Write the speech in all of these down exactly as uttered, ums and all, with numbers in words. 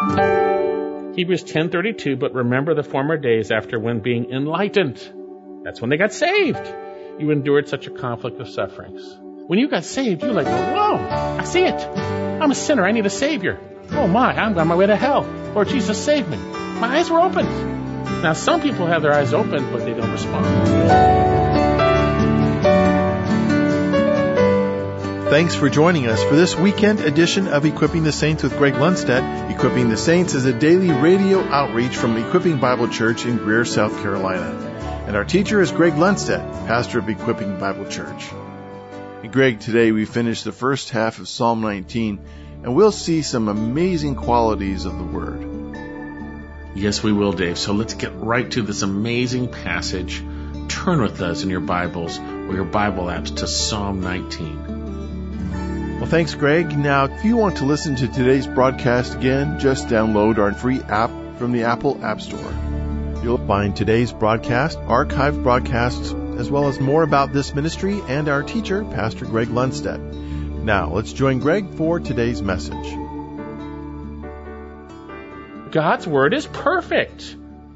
Hebrews ten thirty-two, but remember the former days after when being enlightened. That's when they got saved. You endured such a conflict of sufferings. When you got saved, you're like, whoa, I see it. I'm a sinner. I need a Savior. Oh my, I'm on my way to hell. Lord Jesus, save me. My eyes were opened. Now, some people have their eyes open, but they don't respond. Thanks for joining us for this weekend edition of Equipping the Saints with Greg Lundstedt. Equipping the Saints is a daily radio outreach from Equipping Bible Church in Greer, South Carolina. And our teacher is Greg Lundstedt, pastor of Equipping Bible Church. And Greg, today we finished the first half of Psalm nineteen, and we'll see some amazing qualities of the Word. Yes, we will, Dave. So let's get right to this amazing passage. Turn with us in your Bibles or your Bible apps to Psalm nineteen. Well, thanks, Greg. Now, if you want to listen to today's broadcast again, just download our free app from the Apple App Store. You'll find today's broadcast, archived broadcasts, as well as more about this ministry and our teacher, Pastor Greg Lundstedt. Now, let's join Greg for today's message. God's Word is perfect.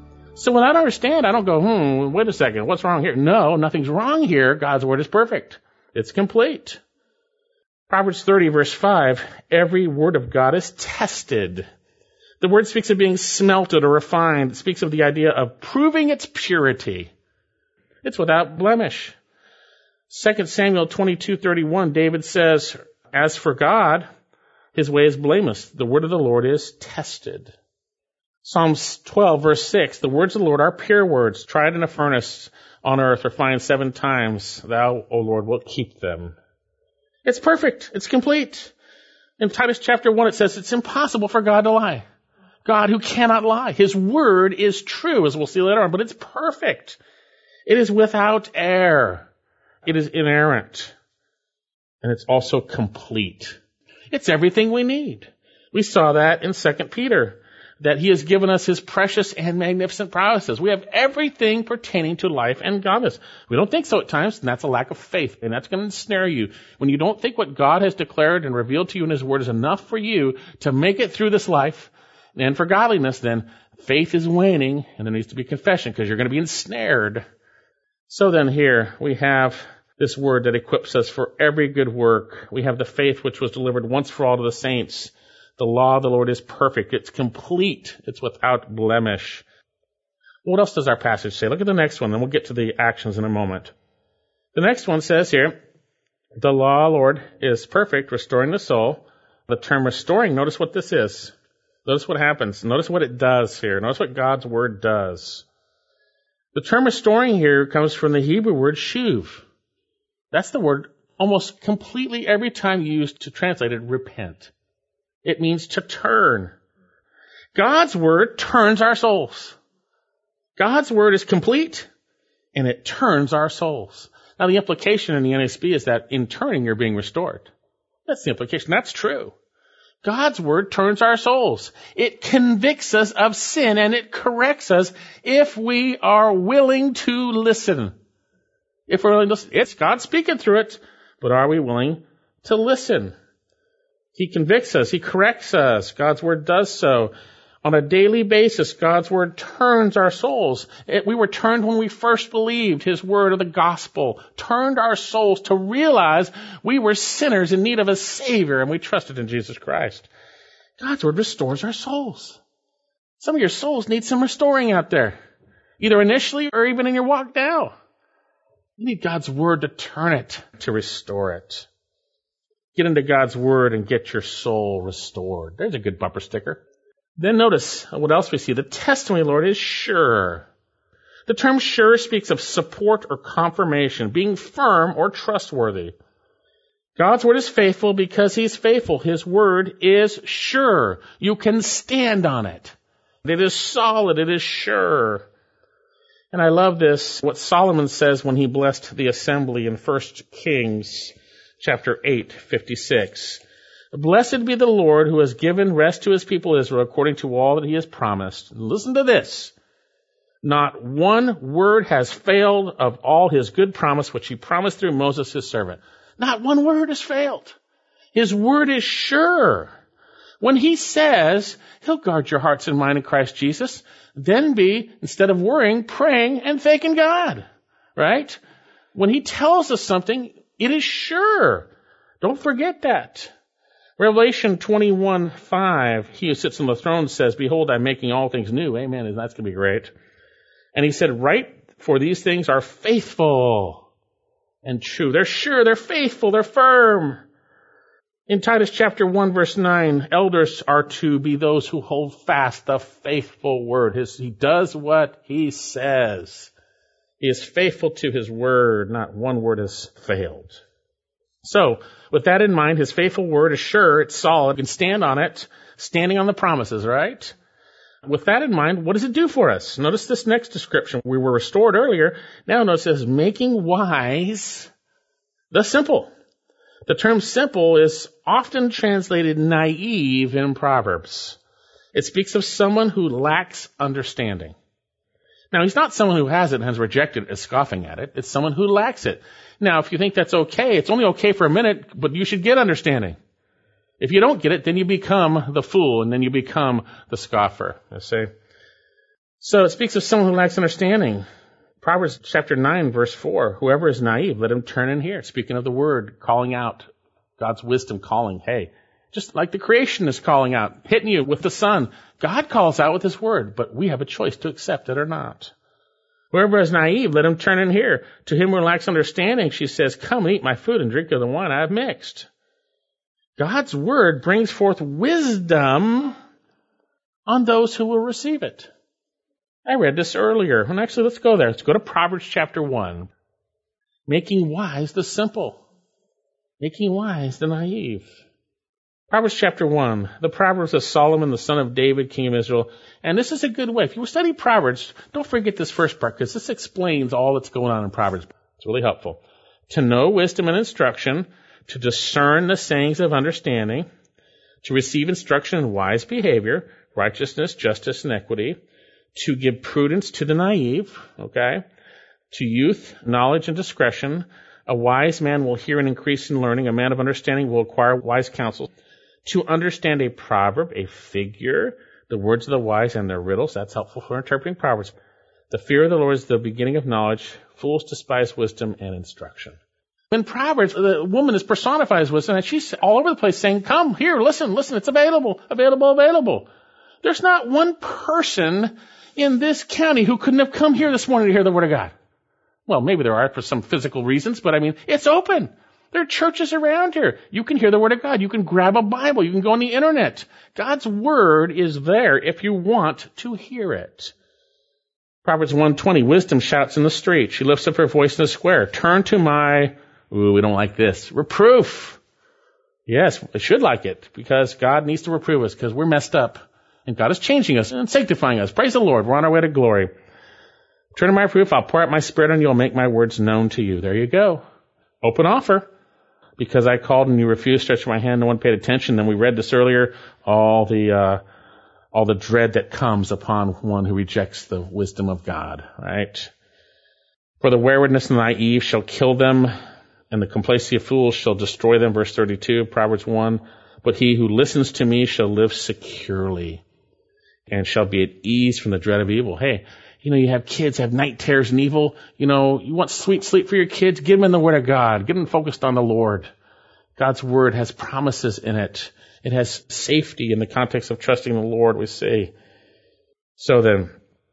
So when I don't understand, I don't go, hmm, wait a second, what's wrong here? No, nothing's wrong here. God's Word is perfect. It's complete. Proverbs thirty, verse five, every word of God is tested. The word speaks of being smelted or refined. It speaks of the idea of proving its purity. It's without blemish. Second Samuel twenty-two thirty-one, David says, as for God, his way is blameless. The word of the Lord is tested. Psalms twelve, verse six, the words of the Lord are pure words, tried in a furnace on earth, refined seven times. Thou, O Lord, wilt keep them. It's perfect. It's complete. In Titus chapter one, it says it's impossible for God to lie. God who cannot lie. His word is true, as we'll see later on, but it's perfect. It is without error. It is inerrant. And it's also complete. It's everything we need. We saw that in Second Peter, that he has given us his precious and magnificent promises. We have everything pertaining to life and godliness. We don't think so at times, and that's a lack of faith, and that's going to ensnare you. When you don't think what God has declared and revealed to you in his word is enough for you to make it through this life and for godliness, then faith is waning, and there needs to be confession because you're going to be ensnared. So then here we have this word that equips us for every good work. We have the faith which was delivered once for all to the saints. The law of the Lord is perfect. It's complete. It's without blemish. What else does our passage say? Look at the next one, and we'll get to the actions in a moment. The next one says here, the law, Lord, is perfect, restoring the soul. The term restoring, notice what this is. Notice what happens. Notice what it does here. Notice what God's word does. The term restoring here comes from the Hebrew word shuv. That's the word almost completely every time used to translate it, repent. It means to turn. God's word turns our souls. God's word is complete, and it turns our souls. Now, the implication in the N A S B is that in turning, you're being restored. That's the implication. That's true. God's word turns our souls. It convicts us of sin, and it corrects us if we are willing to listen. If we're willing to listen. It's God speaking through it, but are we willing to listen? He convicts us. He corrects us. God's word does so. On a daily basis, God's word turns our souls. It, we were turned when we first believed his word of the gospel, turned our souls to realize we were sinners in need of a Savior, and we trusted in Jesus Christ. God's word restores our souls. Some of your souls need some restoring out there, either initially or even in your walk now. You need God's word to turn it, to restore it. Get into God's word and get your soul restored. There's a good bumper sticker. Then notice what else we see. The testimony, Lord, is sure. The term sure speaks of support or confirmation, being firm or trustworthy. God's word is faithful because he's faithful. His word is sure. You can stand on it. It is solid. It is sure. And I love this, what Solomon says when he blessed the assembly in First Kings chapter eight, fifty-six. Blessed be the Lord who has given rest to his people Israel according to all that he has promised. Listen to this. Not one word has failed of all his good promise, which he promised through Moses his servant. Not one word has failed. His word is sure. When he says he'll guard your hearts and mind in Christ Jesus, then be, instead of worrying, praying and thanking God, right? When he tells us something, it is sure. Don't forget that. Revelation twenty-one five, he who sits on the throne says, behold, I'm making all things new. Amen. That's going to be great. And he said, write, for these things are faithful and true. They're sure, they're faithful, they're firm. In Titus chapter one, verse nine, elders are to be those who hold fast the faithful word. His, he does what he says. He is faithful to his word. Not one word has failed. So, with that in mind, his faithful word is sure, it's solid, you can stand on it, standing on the promises, right? With that in mind, what does it do for us? Notice this next description. We were restored earlier. Now notice it says, making wise the simple. The term simple is often translated naive in Proverbs. It speaks of someone who lacks understanding. Now, he's not someone who has it and has rejected it as scoffing at it. It's someone who lacks it. Now, if you think that's okay, it's only okay for a minute, but you should get understanding. If you don't get it, then you become the fool, and then you become the scoffer, you see. So it speaks of someone who lacks understanding. Proverbs chapter nine, verse four, whoever is naive, let him turn in here. Speaking of the word, calling out, God's wisdom calling, hey, just like the creation is calling out, hitting you with the sun. God calls out with his word, but we have a choice to accept it or not. Whoever is naive, let him turn in here. To him who lacks understanding, she says, come and eat my food and drink of the wine I have mixed. God's word brings forth wisdom on those who will receive it. I read this earlier. And actually, let's go there. Let's go to Proverbs chapter one. Making wise the simple. Making wise the naive. Proverbs chapter one. The Proverbs of Solomon, the son of David, king of Israel. And this is a good way. If you study Proverbs, don't forget this first part, because this explains all that's going on in Proverbs. It's really helpful. To know wisdom and instruction, to discern the sayings of understanding, to receive instruction in wise behavior, righteousness, justice, and equity, to give prudence to the naive, okay, to youth, knowledge, and discretion. A wise man will hear and increase in learning. A man of understanding will acquire wise counsel. To understand a proverb, a figure, the words of the wise and their riddles. That's helpful for interpreting Proverbs. The fear of the Lord is the beginning of knowledge. Fools despise wisdom and instruction. In Proverbs, the woman is personified as wisdom, and she's all over the place saying, come, here, listen, listen, it's available, available, available. There's not one person in this county who couldn't have come here this morning to hear the Word of God. Well, maybe there are for some physical reasons, but I mean, it's open. There are churches around here. You can hear the Word of God. You can grab a Bible. You can go on the internet. God's Word is there if you want to hear it. Proverbs one twenty, wisdom shouts in the street. She lifts up her voice in the square. Turn to my, ooh, we don't like this, reproof. Yes, I should like it, because God needs to reprove us, because we're messed up. And God is changing us and sanctifying us. Praise the Lord. We're on our way to glory. Turn to my reproof. I'll pour out my spirit on you. I'll make my words known to you. There you go. Open offer. Because I called and you refused, stretched my hand, no one paid attention. Then we read this earlier, all the uh, all the dread that comes upon one who rejects the wisdom of God, right? For the waywardness of the naive shall kill them, and the complacency of fools shall destroy them. Verse thirty-two, Proverbs one, but he who listens to me shall live securely, and shall be at ease from the dread of evil. Hey, you know, you have kids have night terrors and evil. You know, you want sweet sleep for your kids? Get them in the Word of God. Get them focused on the Lord. God's Word has promises in it. It has safety in the context of trusting the Lord, we see. So then,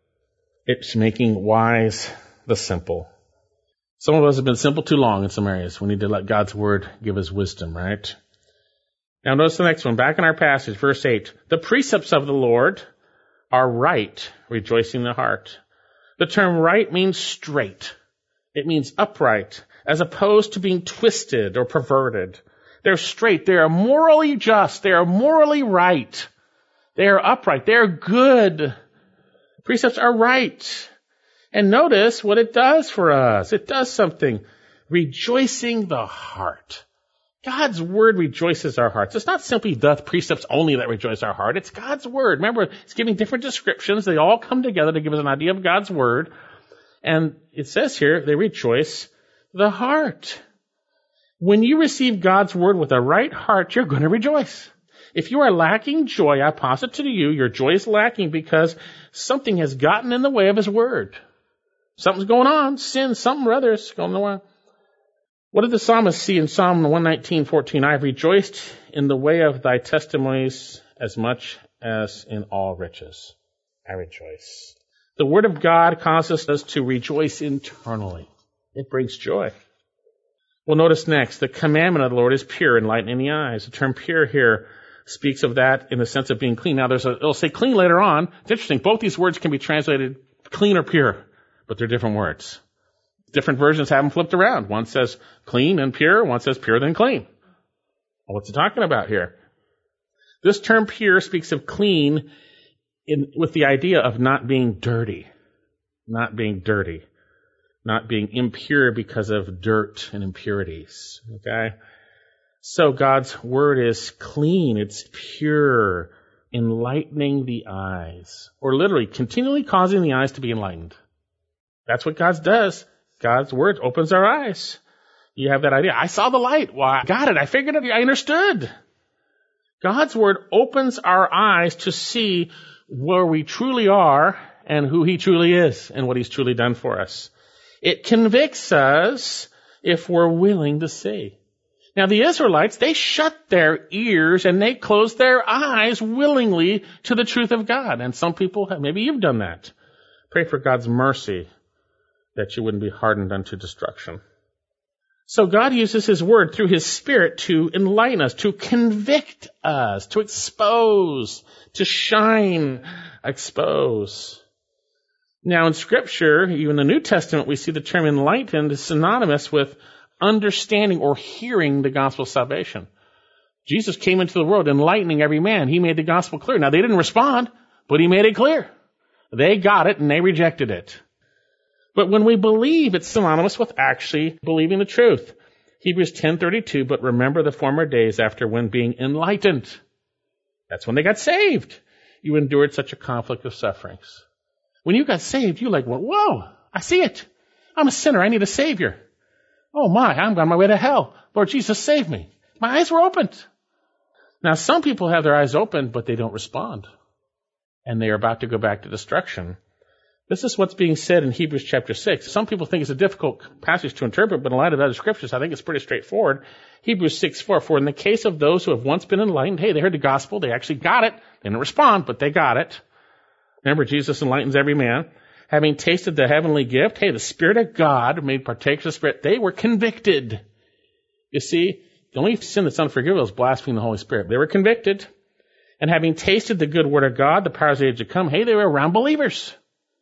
it's making wise the simple. Some of us have been simple too long in some areas. We need to let God's Word give us wisdom, right? Now notice the next one. Back in our passage, verse eight. The precepts of the Lord are right, rejoicing the heart. The term right means straight. It means upright, as opposed to being twisted or perverted. They're straight. They are morally just. They are morally right. They are upright. They are good. Precepts are right. And notice what it does for us. It does something. Rejoicing the heart. God's Word rejoices our hearts. It's not simply the precepts only that rejoice our heart. It's God's Word. Remember, it's giving different descriptions. They all come together to give us an idea of God's Word. And it says here, they rejoice the heart. When you receive God's Word with a right heart, you're going to rejoice. If you are lacking joy, I posit to you, your joy is lacking because something has gotten in the way of his word. Something's going on, sin, something or other is going on. What did the psalmist see in Psalm one nineteen, fourteen? I have rejoiced in the way of thy testimonies as much as in all riches. I rejoice. The word of God causes us to rejoice internally. It brings joy. Well, notice next, the commandment of the Lord is pure, enlightening the eyes. The term pure here speaks of that in the sense of being clean. Now, there's a, it'll say clean later on. It's interesting. Both these words can be translated clean or pure, but they're different words. Different versions have them flipped around. One says clean and pure. One says pure then clean. Well, what's it talking about here? This term pure speaks of clean in, with the idea of not being dirty. Not being dirty. Not being impure because of dirt and impurities. Okay? So God's word is clean. It's pure. Enlightening the eyes. Or literally, continually causing the eyes to be enlightened. That's what God does. God's word opens our eyes. You have that idea. I saw the light. Well, I got it. I figured it. I understood. God's word opens our eyes to see where we truly are and who he truly is and what he's truly done for us. It convicts us if we're willing to see. Now, the Israelites, they shut their ears and they closed their eyes willingly to the truth of God. And some people have, maybe you've done that. Pray for God's mercy, that you wouldn't be hardened unto destruction. So God uses his word through his Spirit to enlighten us, to convict us, to expose, to shine, expose. Now in Scripture, even the New Testament, we see the term enlightened is synonymous with understanding or hearing the gospel of salvation. Jesus came into the world enlightening every man. He made the gospel clear. Now they didn't respond, but he made it clear. They got it and they rejected it. But when we believe, it's synonymous with actually believing the truth. Hebrews ten thirty-two, but remember the former days after when being enlightened. That's when they got saved. You endured such a conflict of sufferings. When you got saved, you like, well, whoa, I see it. I'm a sinner. I need a Savior. Oh my, I'm on my way to hell. Lord Jesus, save me. My eyes were opened. Now, some people have their eyes open, but they don't respond. And they are about to go back to destruction. This is what's being said in Hebrews chapter six. Some people think it's a difficult passage to interpret, but in light of other scriptures, I think it's pretty straightforward. Hebrews six four, for in the case of those who have once been enlightened, hey, they heard the gospel, they actually got it. They didn't respond, but they got it. Remember, Jesus enlightens every man. Having tasted the heavenly gift, hey, the Spirit of God made partakers of the Spirit. They were convicted. You see, the only sin that's unforgivable is blaspheming the Holy Spirit. They were convicted. And having tasted the good word of God, the powers of the age to come, hey, they were around believers.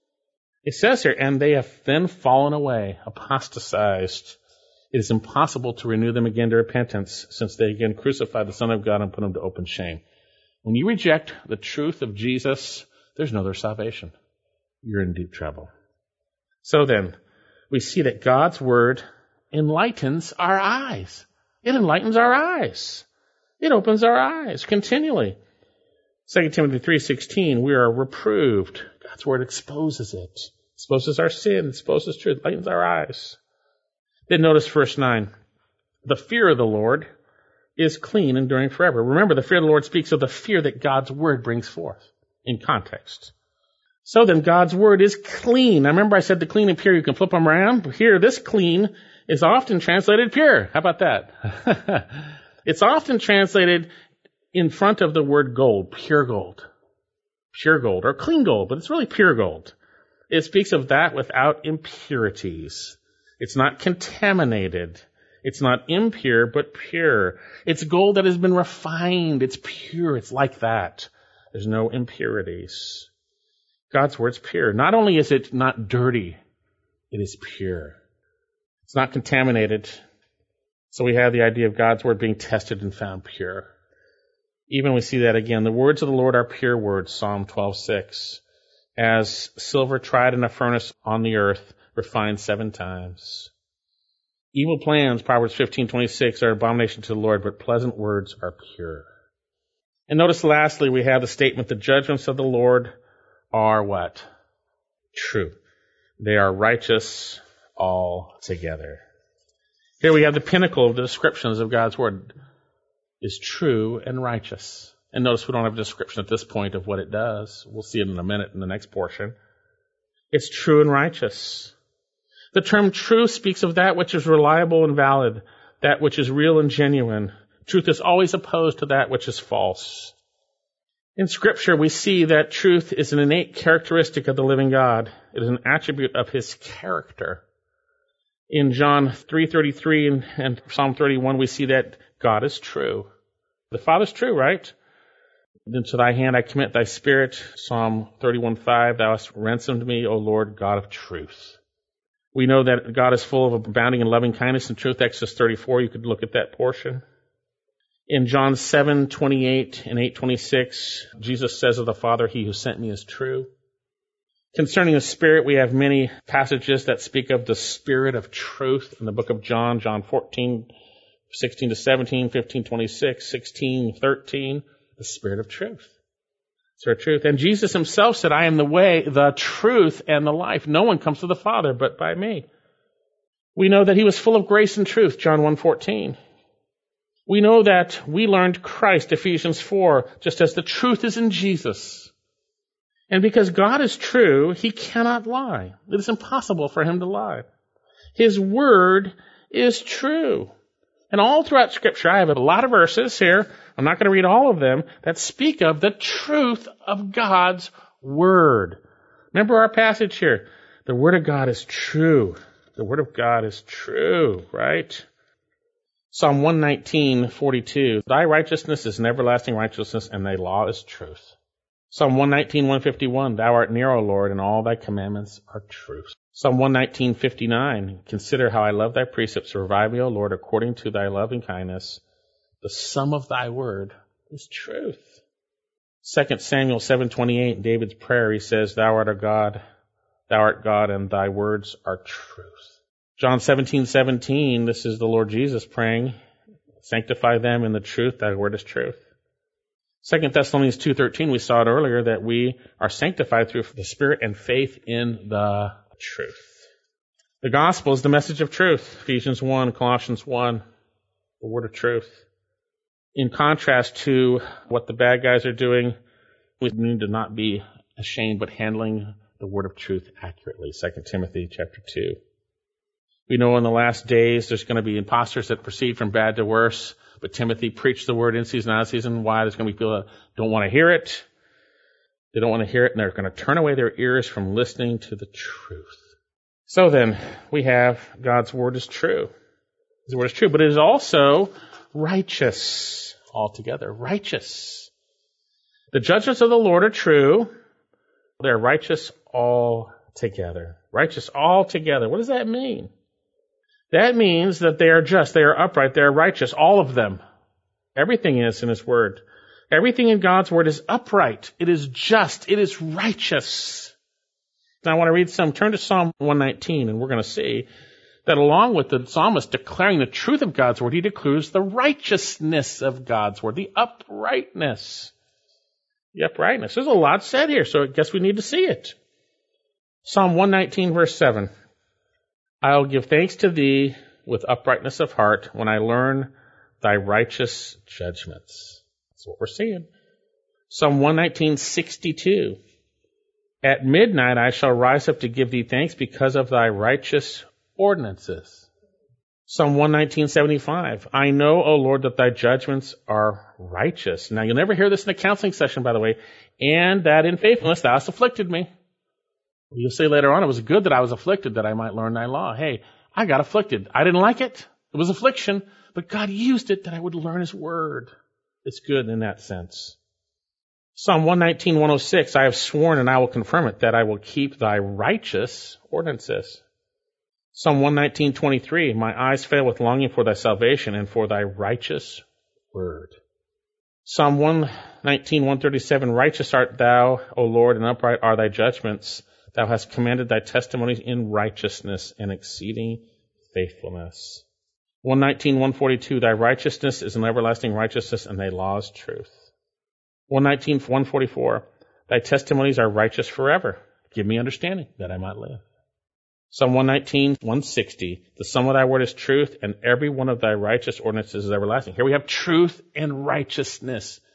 It says here, and they have then fallen away, apostatized. It is impossible to renew them again to repentance, since they again crucified the Son of God and put him to open shame. When you reject the truth of Jesus, there's no other salvation. You're in deep trouble. So then, we see that God's word enlightens our eyes. It enlightens our eyes. It opens our eyes continually. Second Timothy three sixteen, we are reproved. God's word exposes it. Exposes our sin, exposes truth, lightens our eyes. Then notice verse nine. The fear of the Lord is clean, enduring forever. Remember, the fear of the Lord speaks of the fear that God's word brings forth in context. So then, God's word is clean. Now remember I said the clean and pure, you can flip them around. Here, this clean is often translated pure. How about that? It's often translated in front of the word gold, pure gold. Pure gold, or clean gold, but it's really pure gold. It speaks of that without impurities. It's not contaminated. It's not impure, but pure. It's gold that has been refined. It's pure. It's like that. There's no impurities. God's word's pure. Not only is it not dirty, it is pure. It's not contaminated. So we have the idea of God's word being tested and found pure. Even we see that again. The words of the Lord are pure words, Psalm twelve six. As silver tried in a furnace on the earth, refined seven times. Evil plans, Proverbs fifteen twenty-six, are abomination to the Lord, but pleasant words are pure. And notice lastly, we have the statement, the judgments of the Lord are what? True. They are righteous altogether. Here we have the pinnacle of the descriptions of God's word is true and righteous. And notice we don't have a description at this point of what it does. We'll see it in a minute in the next portion. It's true and righteous. The term true speaks of that which is reliable and valid, that which is real and genuine. Truth is always opposed to that which is false. In Scripture, we see that truth is an innate characteristic of the living God. It is an attribute of His character. In John three thirty-three and, and Psalm thirty-one, we see that God is true. The Father's true, right? Into thy hand I commit thy spirit. Psalm thirty-one five, thou hast ransomed me, O Lord, God of truth. We know that God is full of abounding in loving kindness and truth. Exodus thirty-four, you could look at that portion. In John seven twenty-eight and eight twenty-six, Jesus says of the Father, he who sent me is true. Concerning the Spirit, we have many passages that speak of the Spirit of truth in the book of John, John fourteen, sixteen to seventeen, fifteen twenty-six, sixteen thirteen, the Spirit of truth. Spirit of truth. And Jesus himself said, I am the way, the truth, and the life. No one comes to the Father but by me. We know that he was full of grace and truth, John one fourteen. We know that we learned Christ, Ephesians four, just as the truth is in Jesus. And because God is true, he cannot lie. It is impossible for him to lie. His word is true. And all throughout Scripture, I have a lot of verses here, I'm not going to read all of them, that speak of the truth of God's word. Remember our passage here. The word of God is true. The word of God is true, right? Psalm one nineteen, forty-two, thy righteousness is an everlasting righteousness, and thy law is truth. Psalm one nineteen, one fifty-one, thou art near, O Lord, and all thy commandments are truth. Psalm one nineteen, fifty-nine, consider how I love thy precepts. Revive me, O Lord, according to thy loving kindness. The sum of thy word is truth. Second Samuel seven twenty-eight, David's prayer, he says, thou art a God, thou art God, and thy words are truth. John seventeen, seventeen, this is the Lord Jesus praying, sanctify them in the truth, thy word is truth. Second Thessalonians two thirteen, we saw it earlier, that we are sanctified through the Spirit and faith in the truth. The gospel is the message of truth. Ephesians one, Colossians one, the word of truth. In contrast to what the bad guys are doing, we need to not be ashamed, but handling the word of truth accurately. Second Timothy chapter two. We know in the last days there's going to be imposters that proceed from bad to worse. But Timothy preached the word in season, out of season. Why? There's going to be people that don't want to hear it. They don't want to hear it, and they're going to turn away their ears from listening to the truth. So then, we have God's word is true. His word is true, but it is also righteous altogether. Righteous. The judgments of the Lord are true. They're righteous altogether. Righteous altogether. What does that mean? That means that they are just, they are upright, they are righteous, all of them. Everything is in His Word. Everything in God's Word is upright, it is just, it is righteous. Now I want to read some, turn to Psalm one nineteen, and we're going to see that along with the psalmist declaring the truth of God's Word, he declares the righteousness of God's Word, the uprightness. The uprightness. There's a lot said here, so I guess we need to see it. Psalm one nineteen, verse seven. I'll give thanks to thee with uprightness of heart when I learn thy righteous judgments. That's what we're seeing. Psalm one nineteen, sixty-two. At midnight I shall rise up to give thee thanks because of thy righteous ordinances. Psalm one nineteen, seventy-five. I know, O Lord, that thy judgments are righteous. Now you'll never hear this in a counseling session, by the way. And that in faithfulness thou hast afflicted me. You'll say later on, it was good that I was afflicted that I might learn thy law. Hey, I got afflicted. I didn't like it. It was affliction, but God used it that I would learn His word. It's good in that sense. Psalm one nineteen, one oh six, I have sworn and I will confirm it that I will keep thy righteous ordinances. Psalm one nineteen, twenty-three, my eyes fail with longing for thy salvation and for thy righteous word. Psalm one nineteen, one thirty-seven, righteous art thou, O Lord, and upright are thy judgments. Thou hast commanded thy testimonies in righteousness and exceeding faithfulness. one nineteen, one forty-two, thy righteousness is an everlasting righteousness, and thy law is truth. one nineteen, one forty-four, thy testimonies are righteous forever. Give me understanding that I might live. Psalm one nineteen, one sixty, the sum of thy word is truth, and every one of thy righteous ordinances is everlasting. Here we have truth and righteousness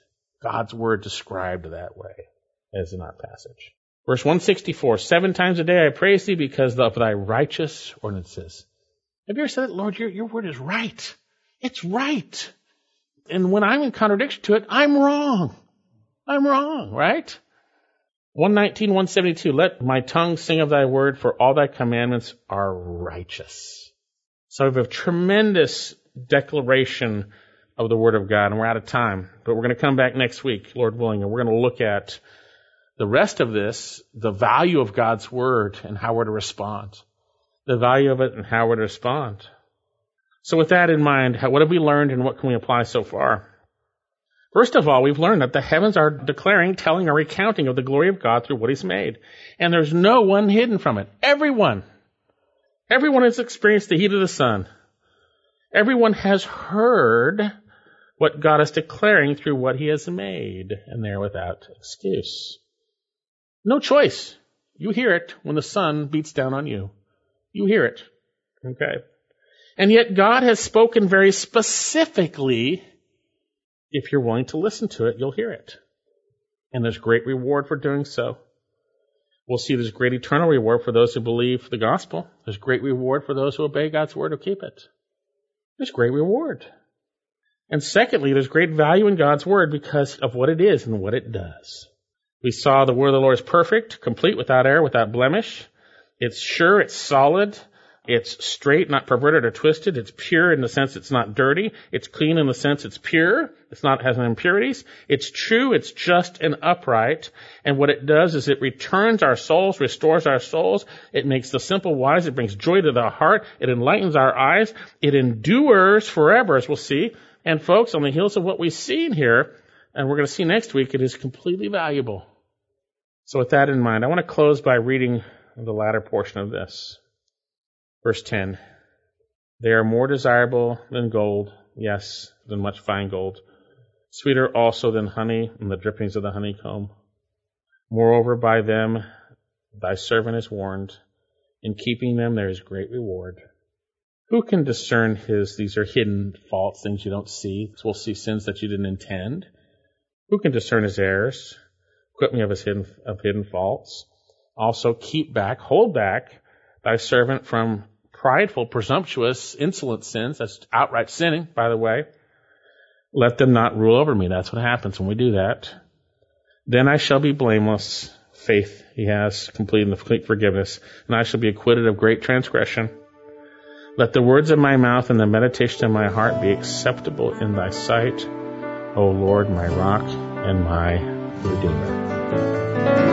God's word described that way, as in our passage. Verse one sixty-four, seven times a day I praise thee because of thy righteous ordinances. Have you ever said that, Lord, your, your word is right. It's right. And when I'm in contradiction to it, I'm wrong. I'm wrong, right? one nineteen, one seventy-two, let my tongue sing of thy word, for all thy commandments are righteous. So we have a tremendous declaration of the word of God, and we're out of time. But we're going to come back next week, Lord willing, and we're going to look at the rest of this, the value of God's word and how we're to respond. The value of it and how we're to respond. So with that in mind, what have we learned and what can we apply so far? First of all, we've learned that the heavens are declaring, telling, or recounting of the glory of God through what he's made. And there's no one hidden from it. Everyone. Everyone has experienced the heat of the sun. Everyone has heard what God is declaring through what he has made. And they're without excuse. No choice. You hear it when the sun beats down on you. You hear it. Okay? And yet God has spoken very specifically. If you're willing to listen to it, you'll hear it. And there's great reward for doing so. We'll see there's great eternal reward for those who believe the gospel. There's great reward for those who obey God's word or keep it. There's great reward. And secondly, there's great value in God's word because of what it is and what it does. We saw the word of the Lord is perfect, complete, without error, without blemish. It's sure, it's solid. It's straight, not perverted or twisted. It's pure in the sense it's not dirty. It's clean in the sense it's pure. It's not has no impurities. It's true, it's just and upright. And what it does is it returns our souls, restores our souls. It makes the simple wise. It brings joy to the heart. It enlightens our eyes. It endures forever, as we'll see. And folks, on the heels of what we've seen here, and we're going to see next week, it is completely valuable. So with that in mind, I want to close by reading the latter portion of this. Verse ten, they are more desirable than gold, yes, than much fine gold, sweeter also than honey and the drippings of the honeycomb. Moreover, by them thy servant is warned. In keeping them there is great reward. Who can discern his, these are hidden faults, things you don't see. We'll see sins that you didn't intend. Who can discern his errors? Quit me of his hidden, of hidden faults. Also keep back, hold back thy servant from prideful, presumptuous, insolent sins. That's outright sinning, by the way. Let them not rule over me. That's what happens when we do that. Then I shall be blameless. Faith he has, complete and complete forgiveness. And I shall be acquitted of great transgression. Let the words of my mouth and the meditation of my heart be acceptable in thy sight, O Lord, my rock and my redeemer.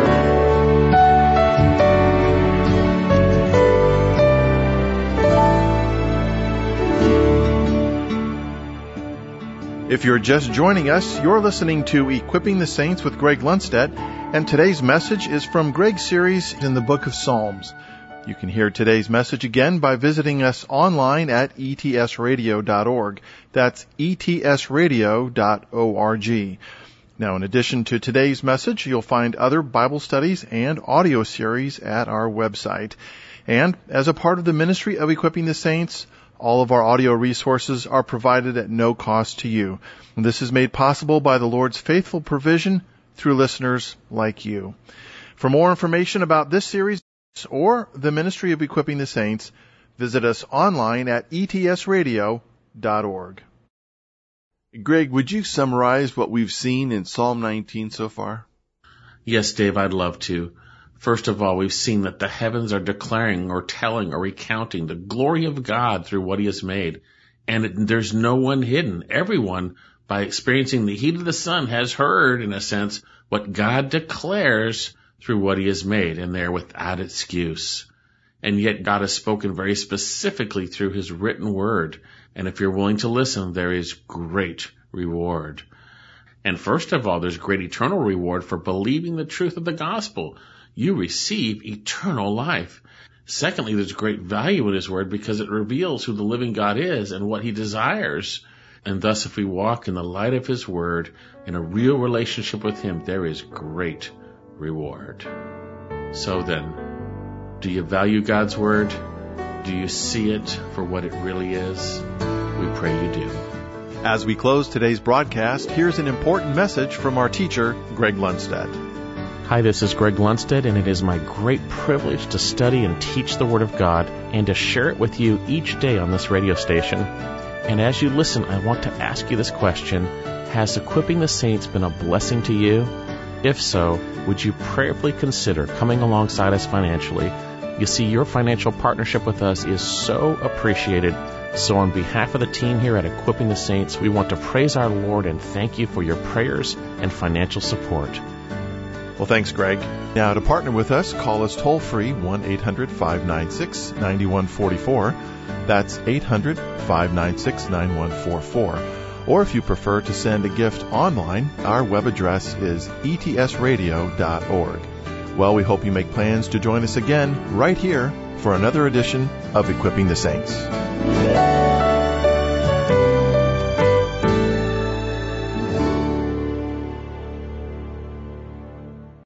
If you're just joining us, you're listening to Equipping the Saints with Greg Lundstedt, and today's message is from Greg's series in the book of Psalms. You can hear today's message again by visiting us online at e t s radio dot org. That's e t s radio dot org. Now, in addition to today's message, you'll find other Bible studies and audio series at our website. And as a part of the ministry of Equipping the Saints, all of our audio resources are provided at no cost to you. And this is made possible by the Lord's faithful provision through listeners like you. For more information about this series or the ministry of Equipping the Saints, visit us online at e t s radio dot org. Greg, would you summarize what we've seen in Psalm nineteen so far? Yes, Dave, I'd love to. First of all, we've seen that the heavens are declaring or telling or recounting the glory of God through what he has made. And it, there's no one hidden. Everyone, by experiencing the heat of the sun, has heard, in a sense, what God declares through what he has made. And they're without excuse. And yet God has spoken very specifically through his written word. And if you're willing to listen, there is great reward. And first of all, there's great eternal reward for believing the truth of the gospel. You receive eternal life. Secondly, there's great value in his word because it reveals who the living God is and what he desires. And thus, if we walk in the light of his word, in a real relationship with him, there is great reward. So then, do you value God's word? Do you see it for what it really is? We pray you do. As we close today's broadcast, here's an important message from our teacher, Greg Lundstedt. Hi, this is Greg Lundstedt, and it is my great privilege to study and teach the Word of God and to share it with you each day on this radio station. And as you listen, I want to ask you this question: has Equipping the Saints been a blessing to you? If so, would you prayerfully consider coming alongside us financially? You see, your financial partnership with us is so appreciated. So on behalf of the team here at Equipping the Saints, we want to praise our Lord and thank you for your prayers and financial support. Well, thanks, Greg. Now, to partner with us, call us toll-free, one eight hundred five nine six nine one four four. That's eight hundred five nine six nine one four four. Or if you prefer to send a gift online, our web address is e t s radio dot org. Well, we hope you make plans to join us again right here for another edition of Equipping the Saints.